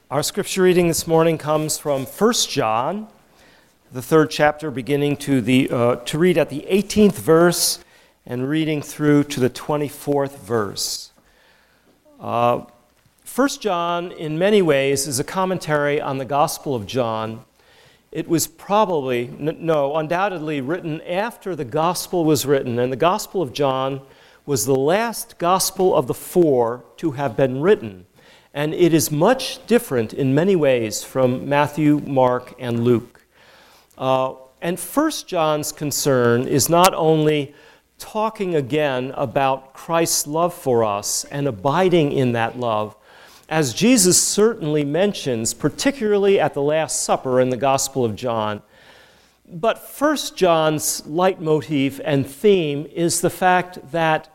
Our scripture reading this morning comes from 1 John, the third chapter, beginning to read at the 18th verse and reading through to the 24th verse. 1 John, in many ways, is a commentary on the Gospel of John. It was undoubtedly written after the Gospel was written, and the Gospel of John was the last Gospel of the four to have been written. And it is much different in many ways from Matthew, Mark, and Luke. And 1 John's concern is not only talking again about Christ's love for us and abiding in that love, as Jesus certainly mentions, particularly at the Last Supper in the Gospel of John. But 1 John's leitmotif and theme is the fact that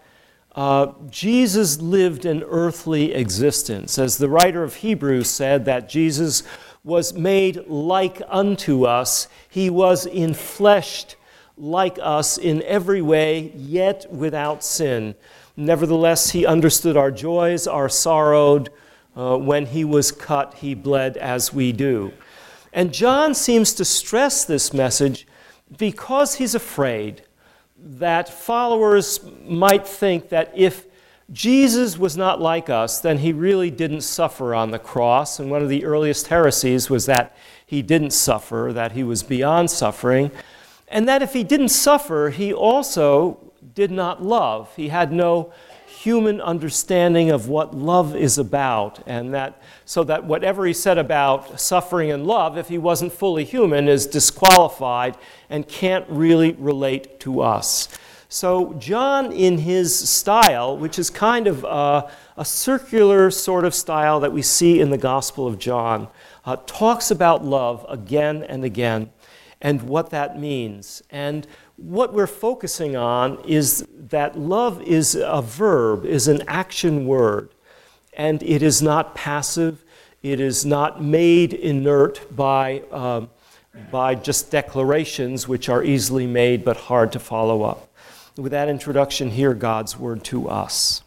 Jesus lived an earthly existence. As the writer of Hebrews said, that Jesus was made like unto us. He was enfleshed like us in every way, yet without sin. Nevertheless, he understood our joys, our sorrow. When he was cut, he bled as we do. And John seems to stress this message because he's afraid that followers might think that if Jesus was not like us, then he really didn't suffer on the cross. And one of the earliest heresies was that he didn't suffer, that he was beyond suffering. And that if he didn't suffer, he also did not love. He had no human understanding of what love is about, and so that whatever he said about suffering and love, if he wasn't fully human, is disqualified and can't really relate to us. So John, in his style, which is kind of a circular sort of style that we see in the Gospel of John, talks about love again and again and what that means. And what we're focusing on is that love is a verb, is an action word, and it is not passive. It is not made inert by just declarations, which are easily made but hard to follow up. With that introduction, hear God's word to us.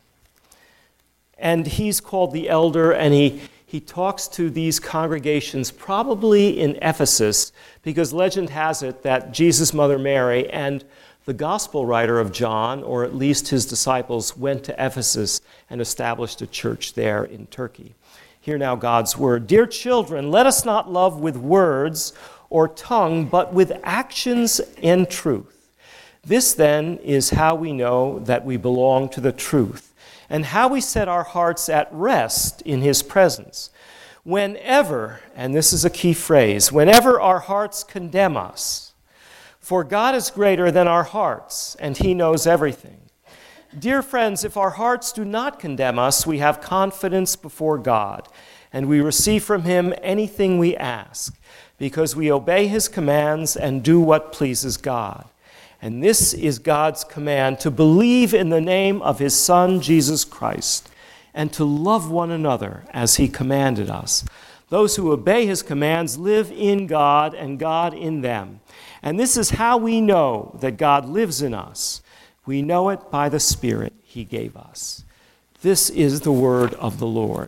And he's called the elder, and he talks to these congregations, probably in Ephesus, because legend has it that Jesus' mother Mary and the gospel writer of John, or at least his disciples, went to Ephesus and established a church there in Turkey. Hear now God's word. Dear children, let us not love with words or tongue, but with actions and truth. This then is how we know that we belong to the truth, and how we set our hearts at rest in his presence. Whenever, and this is a key phrase, whenever our hearts condemn us, for God is greater than our hearts, and he knows everything. Dear friends, if our hearts do not condemn us, we have confidence before God, and we receive from him anything we ask, because we obey his commands and do what pleases God. And this is God's command, to believe in the name of his Son, Jesus Christ, and to love one another as he commanded us. Those who obey his commands live in God and God in them. And this is how we know that God lives in us. We know it by the Spirit he gave us. This is the word of the Lord.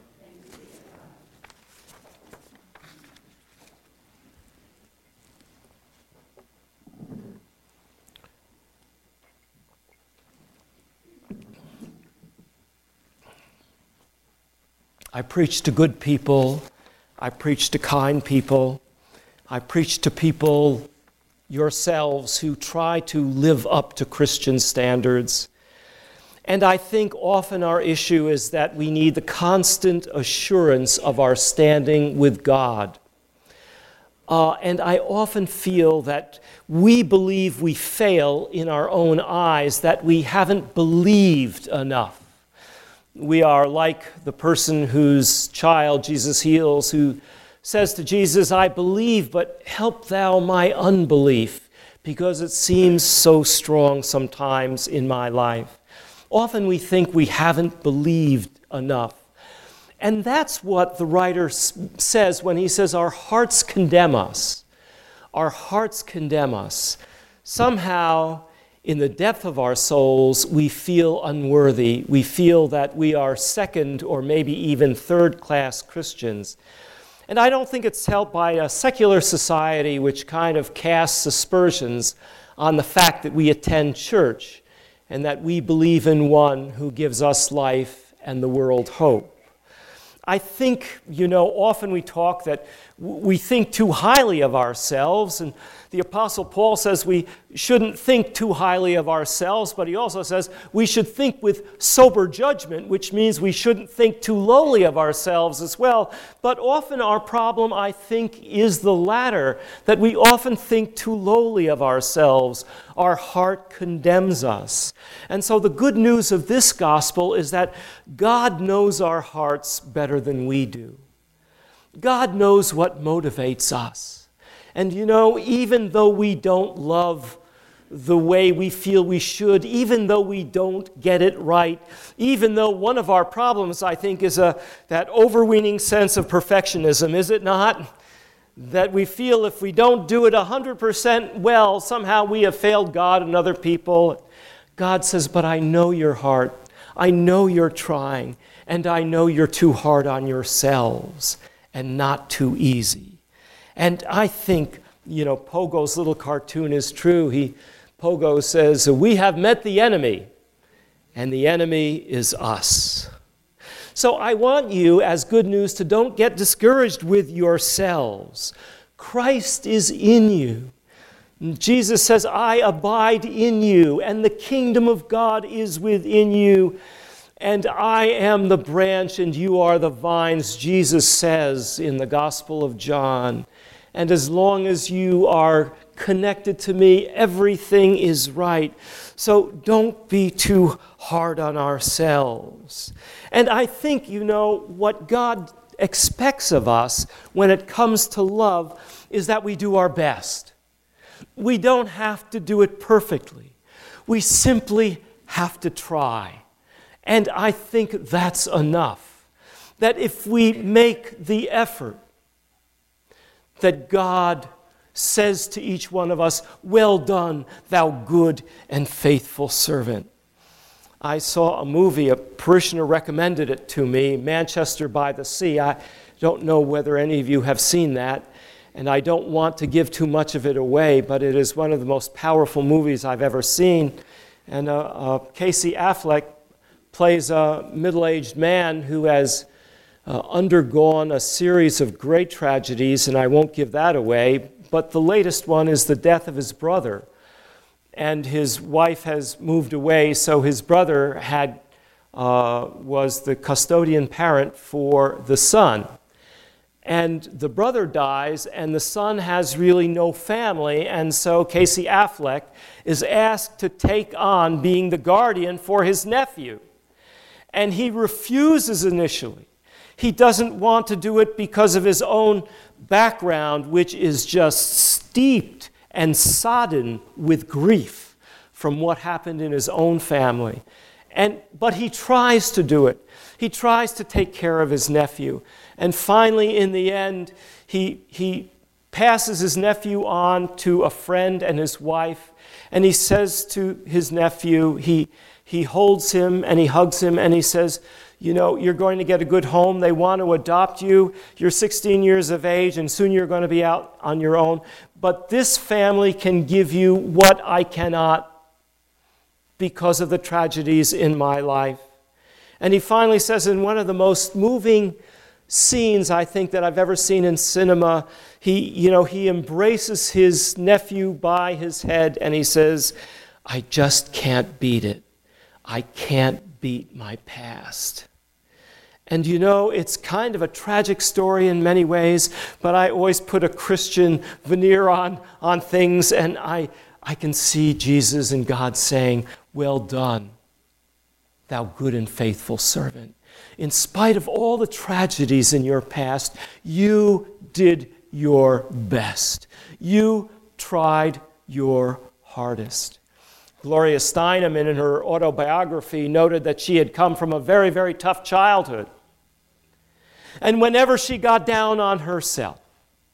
I preach to good people. I preach to kind people. I preach to people yourselves who try to live up to Christian standards. And I think often our issue is that we need the constant assurance of our standing with God. And I often feel that we believe we fail in our own eyes, that we haven't believed enough. We are like the person whose child Jesus heals, who says to Jesus, I believe, but help thou my unbelief, because it seems so strong sometimes in my life. Often we think we haven't believed enough. And that's what the writer says when he says our hearts condemn us. Our hearts condemn us. Somehow in the depth of our souls, we feel unworthy. We feel that we are second or maybe even third-class Christians. And I don't think it's helped by a secular society which kind of casts aspersions on the fact that we attend church and that we believe in one who gives us life and the world hope. I think, often we talk that we think too highly of ourselves, and the Apostle Paul says we shouldn't think too highly of ourselves, but he also says we should think with sober judgment, which means we shouldn't think too lowly of ourselves as well. But often our problem, I think, is the latter, that we often think too lowly of ourselves. Our heart condemns us. And so the good news of this gospel is that God knows our hearts better than we do. God knows what motivates us. And even though we don't love the way we feel we should, even though we don't get it right, even though one of our problems, I think, is that overweening sense of perfectionism, is it not? That we feel if we don't do it 100% well, somehow we have failed God and other people. God says, but I know your heart. I know you're trying, and I know you're too hard on yourselves and not too easy. And I think, Pogo's little cartoon is true. Pogo says, we have met the enemy, and the enemy is us. So I want you, as good news, to don't get discouraged with yourselves. Christ is in you. Jesus says, I abide in you, and the kingdom of God is within you. And I am the branch, and you are the vines, Jesus says in the Gospel of John. And as long as you are connected to me, everything is right. So don't be too hard on ourselves. And I think, what God expects of us when it comes to love is that we do our best. We don't have to do it perfectly. We simply have to try. And I think that's enough. That if we make the effort, that God says to each one of us, well done, thou good and faithful servant. I saw a movie, a parishioner recommended it to me, Manchester by the Sea. I don't know whether any of you have seen that, and I don't want to give too much of it away, but it is one of the most powerful movies I've ever seen. And Casey Affleck plays a middle-aged man who has undergone a series of great tragedies, and I won't give that away, but the latest one is the death of his brother. And his wife has moved away, so his brother was the custodian parent for the son. And the brother dies, and the son has really no family, and so Casey Affleck is asked to take on being the guardian for his nephew. And he refuses initially. He doesn't want to do it because of his own background, which is just steeped and sodden with grief from what happened in his own family. But he tries to do it. He tries to take care of his nephew. And finally, in the end, he passes his nephew on to a friend and his wife, and he says to his nephew, he holds him and he hugs him and he says, you're going to get a good home. They want to adopt you. You're 16 years of age, and soon you're going to be out on your own. But this family can give you what I cannot because of the tragedies in my life. And he finally says, in one of the most moving scenes, I think, that I've ever seen in cinema, he embraces his nephew by his head, and he says, I just can't beat it. I can't beat my past. And it's kind of a tragic story in many ways, but I always put a Christian veneer on things, and I can see Jesus and God saying, well done, thou good and faithful servant. In spite of all the tragedies in your past, you did your best. You tried your hardest. Gloria Steinem, in her autobiography, noted that she had come from a very, very tough childhood. And whenever she got down on herself,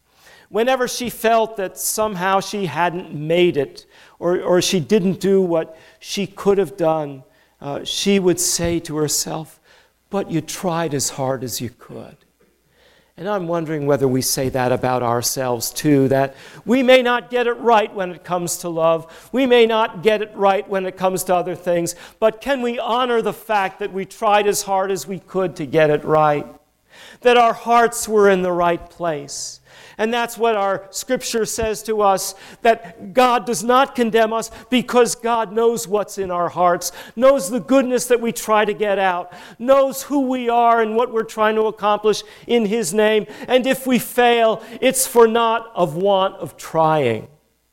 Whenever she felt that somehow she hadn't made it, or she didn't do what she could have done, she would say to herself, "But you tried as hard as you could." And I'm wondering whether we say that about ourselves too, that we may not get it right when it comes to love. We may not get it right when it comes to other things, but can we honor the fact that we tried as hard as we could to get it right? That our hearts were in the right place. And that's what our scripture says to us, that God does not condemn us because God knows what's in our hearts, knows the goodness that we try to get out, knows who we are and what we're trying to accomplish in His name. And if we fail, it's for not of want of trying.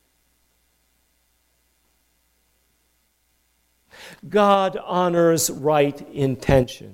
God honors right intention.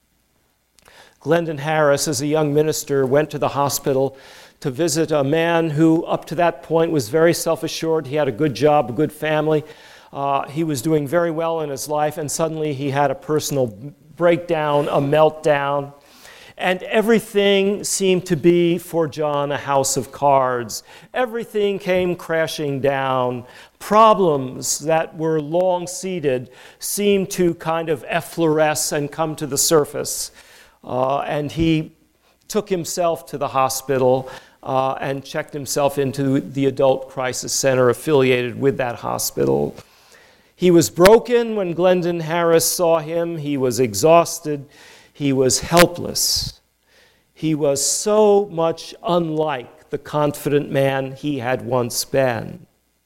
Glendon Harris, as a young minister, went to the hospital to visit a man who up to that point was very self-assured. He had a good job, a good family. He was doing very well in his life, and suddenly he had a personal breakdown, a meltdown. And everything seemed to be for John a house of cards. Everything came crashing down. Problems that were long-seated seemed to kind of effloresce and come to the surface. And he took himself to the hospital and checked himself into the adult crisis center affiliated with that hospital. He was broken when Glendon Harris saw him. He was exhausted. He was helpless. He was so much unlike the confident man he had once been.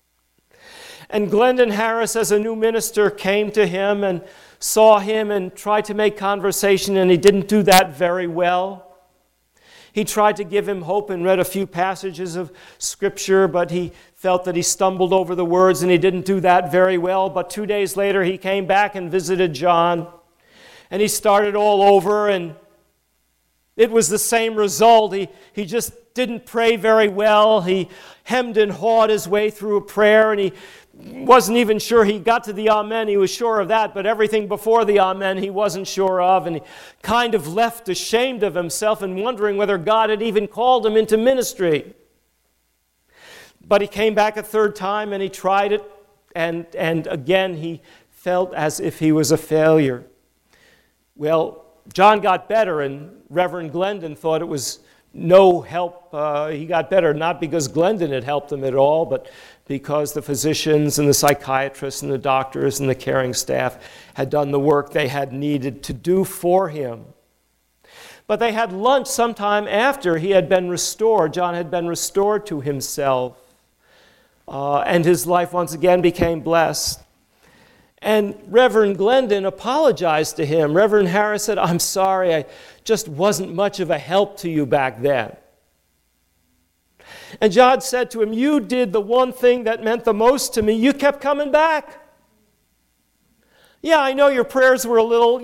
And Glendon Harris, as a new minister, came to him and saw him and tried to make conversation, and he didn't do that very well. He tried to give him hope and read a few passages of Scripture, but he felt that he stumbled over the words, and he didn't do that very well. But 2 days later, he came back and visited John, and he started all over, and it was the same result. He just didn't pray very well. He hemmed and hawed his way through a prayer, and he wasn't even sure he got to the amen. He was sure of that, but everything before the amen he wasn't sure of, and he kind of left ashamed of himself and wondering whether God had even called him into ministry. But he came back a third time and he tried it, and again he felt as if he was a failure. Well, John got better, and Reverend Glendon thought it was no help. He got better not because Glendon had helped him at all, but because the physicians and the psychiatrists and the doctors and the caring staff had done the work they had needed to do for him. But they had lunch sometime after he had been restored. John had been restored to himself, and his life once again became blessed. And Reverend Glendon apologized to him. Reverend Harris said, "I'm sorry, I just wasn't much of a help to you back then." And John said to him, "You did the one thing that meant the most to me. You kept coming back. Yeah, I know your prayers were a little,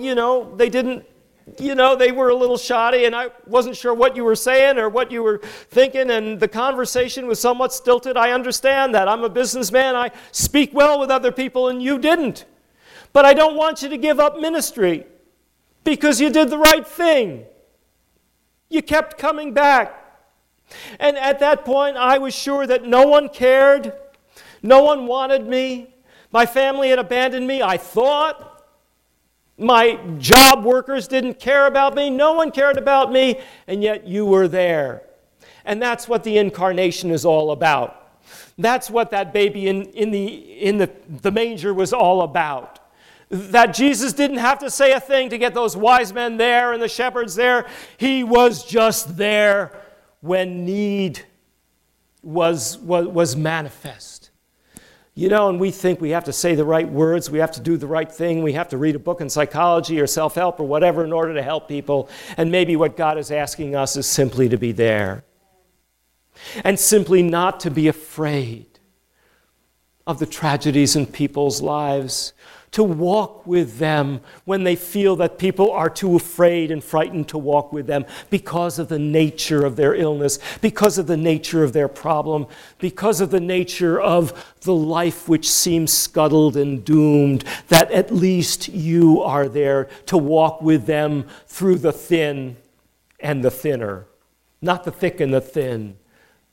they were a little shoddy, and I wasn't sure what you were saying or what you were thinking, and the conversation was somewhat stilted. I understand that. I'm a businessman. I speak well with other people, and you didn't. But I don't want you to give up ministry because you did the right thing. You kept coming back." And at that point, I was sure that no one cared. No one wanted me. My family had abandoned me, I thought. My job workers didn't care about me. No one cared about me, and yet you were there. And that's what the incarnation is all about. That's what that baby in the manger was all about. That Jesus didn't have to say a thing to get those wise men there and the shepherds there. He was just there when need was manifest. And we think we have to say the right words, we have to do the right thing, we have to read a book in psychology or self-help or whatever in order to help people. And maybe what God is asking us is simply to be there. And simply not to be afraid of the tragedies in people's lives. To walk with them when they feel that people are too afraid and frightened to walk with them because of the nature of their illness, because of the nature of their problem, because of the nature of the life which seems scuttled and doomed, that at least you are there to walk with them through the thin and the thinner. Not the thick and the thin,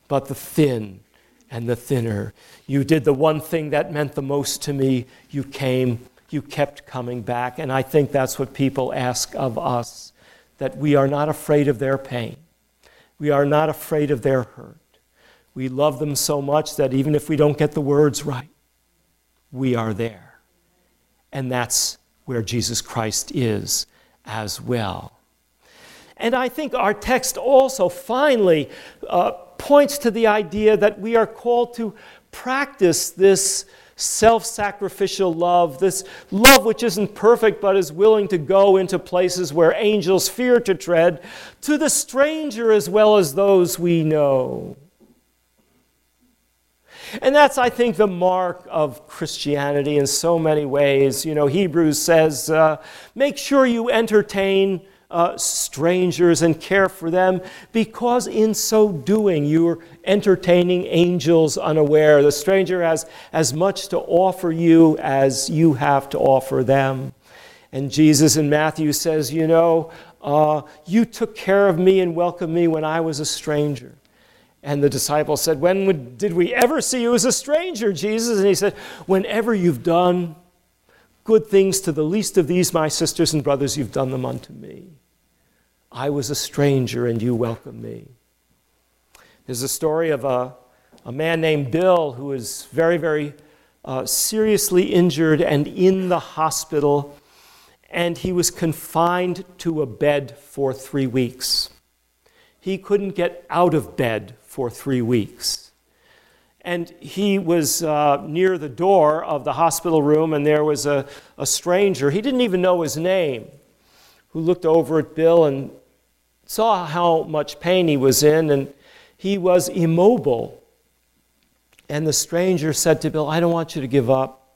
but the thin and the thinner. You did the one thing that meant the most to me. You came, you kept coming back. And I think that's what people ask of us, that we are not afraid of their pain. We are not afraid of their hurt. We love them so much that even if we don't get the words right, we are there. And that's where Jesus Christ is as well. And I think our text also finally points to the idea that we are called to practice this self-sacrificial love, this love which isn't perfect but is willing to go into places where angels fear to tread, to the stranger as well as those we know. And that's, I think, the mark of Christianity in so many ways. You know, Hebrews says, make sure you entertain strangers and care for them, because in so doing you're entertaining angels unaware. The stranger has as much to offer you as you have to offer them. And Jesus in Matthew says, you know, you took care of me and welcomed me when I was a stranger. And the disciples said, when did we ever see you as a stranger, Jesus? And he said, whenever you've done good things to the least of these, my sisters and brothers, you've done them unto me. I was a stranger and you welcomed me. There's a story of a man named Bill who was very, very seriously injured and in the hospital, and he was confined to a bed for 3 weeks. He couldn't get out of bed for 3 weeks. And he was near the door of the hospital room, and there was a stranger, he didn't even know his name, who looked over at Bill and saw how much pain he was in, and he was immobile. And the stranger said to Bill, I don't want you to give up.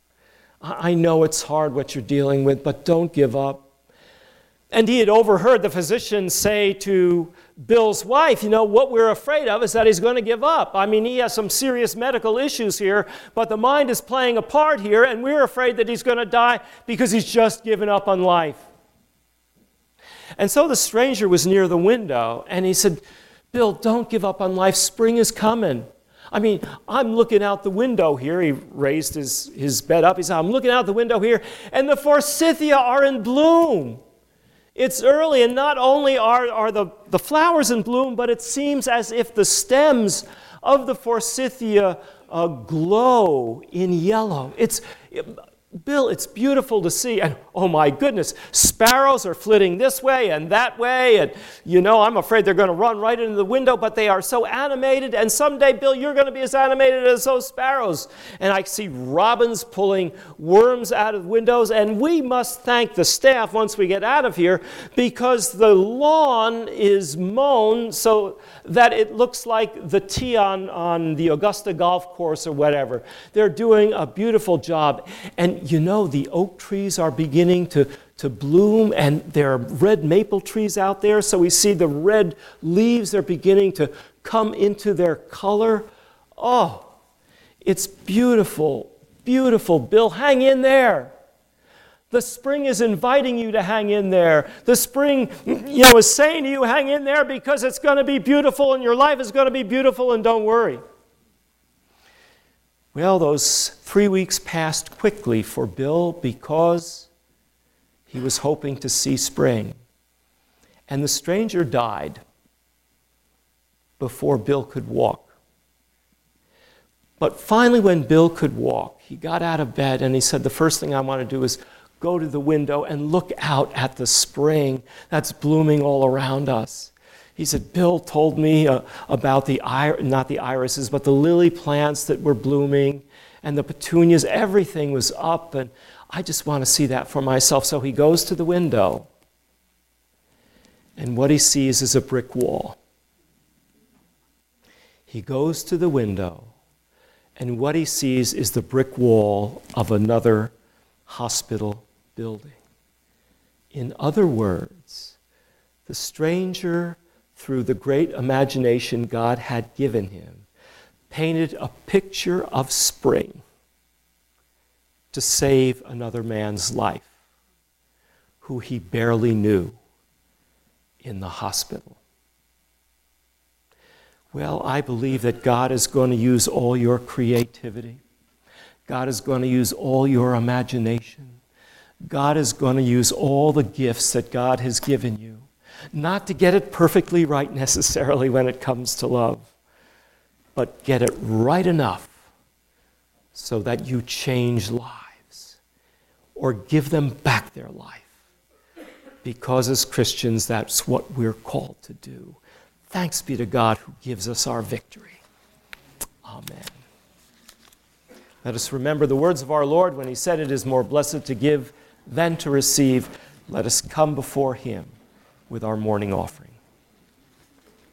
I know it's hard what you're dealing with, but don't give up. And he had overheard the physician say to Bill's wife, you know, what we're afraid of is that he's going to give up. I mean, he has some serious medical issues here, but the mind is playing a part here, and we're afraid that he's going to die because he's just given up on life. And so the stranger was near the window, and he said, Bill, don't give up on life. Spring is coming. I mean, I'm looking out the window here. He raised his bed up. He said, I'm looking out the window here, and the forsythia are in bloom. It's early, and not only are the flowers in bloom, but it seems as if the stems of the forsythia glow in yellow. Bill, it's beautiful to see. And oh my goodness, sparrows are flitting this way and that way. And you know, I'm afraid they're going to run right into the window, but they are so animated. And someday, Bill, you're going to be as animated as those sparrows. And I see robins pulling worms out of windows. And we must thank the staff once we get out of here, because the lawn is mown so that it looks like the tee on the Augusta golf course or whatever. They're doing a beautiful job. And you know, the oak trees are beginning to bloom, and there are red maple trees out there, so we see the red leaves are beginning to come into their color. Oh, it's beautiful, beautiful. Bill, hang in there. The spring is inviting you to hang in there. The spring, you know, is saying to you, hang in there, because it's going to be beautiful, and your life is going to be beautiful, and don't worry. Well, those 3 weeks passed quickly for Bill because he was hoping to see spring. And the stranger died before Bill could walk. But finally, when Bill could walk, he got out of bed and he said, the first thing I want to do is go to the window and look out at the spring that's blooming all around us. He said, Bill told me about not the irises, but the lily plants that were blooming, and the petunias. Everything was up, and I just want to see that for myself. So he goes to the window, and what he sees is a brick wall. He goes to the window, and what he sees is the brick wall of another hospital building. In other words, the stranger, through the great imagination God had given him, painted a picture of spring to save another man's life, who he barely knew, in the hospital. Well, I believe that God is going to use all your creativity. God is going to use all your imagination. God is going to use all the gifts that God has given you. Not to get it perfectly right necessarily when it comes to love, but get it right enough so that you change lives or give them back their life. Because as Christians, that's what we're called to do. Thanks be to God who gives us our victory. Amen. Let us remember the words of our Lord when he said, "It is more blessed to give than to receive." Let us come before him with our morning offering.